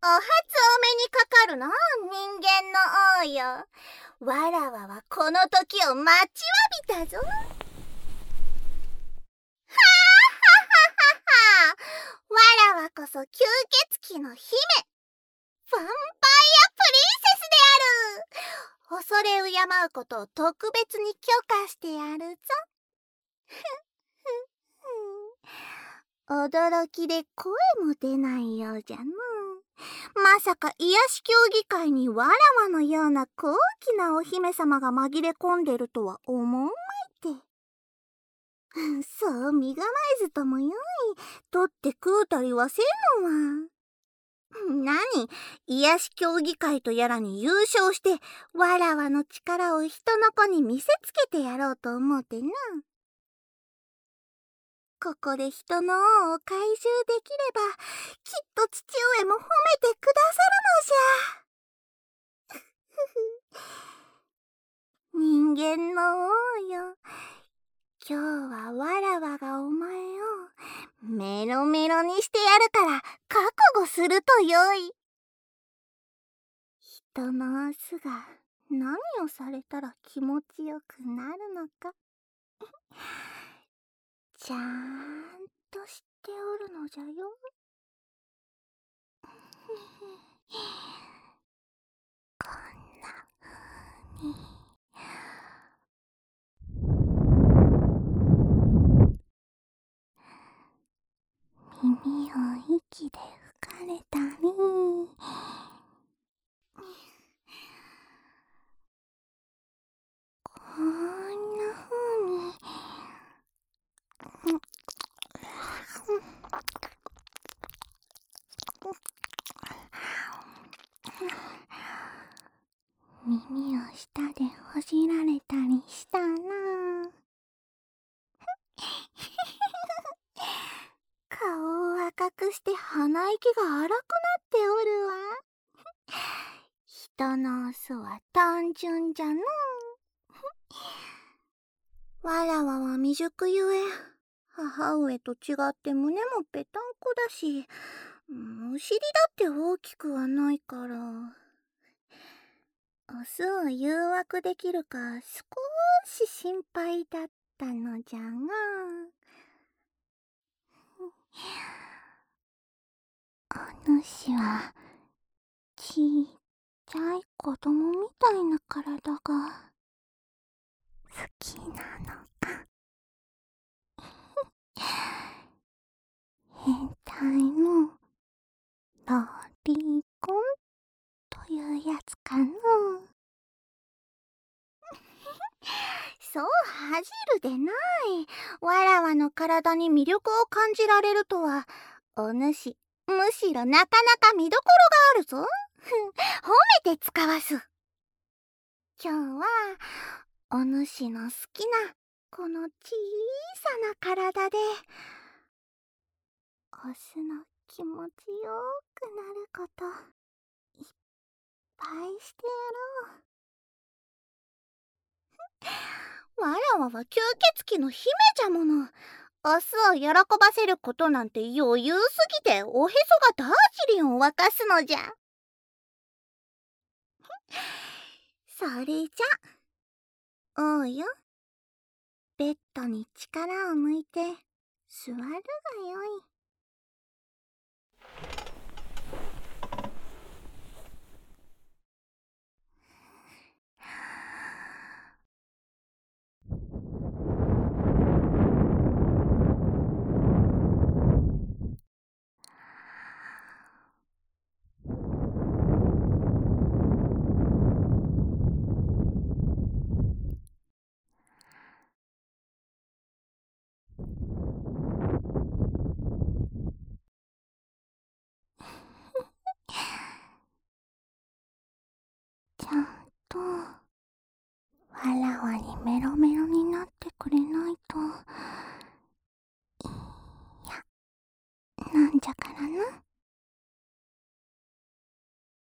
お初お目にかかるな、人間の王よ。わらわはこの時を待ちわびたぞ。はあははは。わらわこそ吸血鬼の姫、ヴァンパイアプリンセスである。恐れ敬うことを特別に許可してやるぞ。驚きで声も出ないようじゃの。まさか癒し競技会にわらわのような高貴なお姫様が紛れ込んでるとは思うまいって。そう身構えずともよい。取って食うたりはせんのは。何、癒し競技会とやらに優勝してわらわの力を人の子に見せつけてやろうと思うてな。ここで人の王を懐柔できれば、きっと父上も褒めてくださるのじゃ。人間の王よ、今日はわらわがお前をメロメロにしてやるから覚悟するとよい。人の明日が何をされたら気持ちよくなるのかちゃんと知っておるのじゃよ。こんな風に耳を息で吹かれたり、こんな風に耳を舌でほじられたりしたな。顔を赤くして鼻息が荒くなっておるわ。人のオスは単純じゃの。わらわは未熟ゆえ、母上と違って胸もぺたんこだし、お尻だって大きくはないから、オスを誘惑できるか少し心配だったのじゃが。お主はちっちゃい子供みたいな体が好きなのか。変態のロリコンというやつかの。そう恥じるでない。わらわの体に魅力を感じられるとは、お主むしろなかなか見どころがあるぞ。褒めて使わす。今日はお主の好きなこの小さな体でオスの気持ちよくなることいっぱいしてやろう。わらわは吸血鬼の姫じゃもの。オスを喜ばせることなんて余裕すぎておへそがダージリンを沸かすのじゃ。それじゃ王よ、ベッドに力を抜いて座るがよい。ちゃんとわらわにメロメロになってくれないといやなんじゃからな。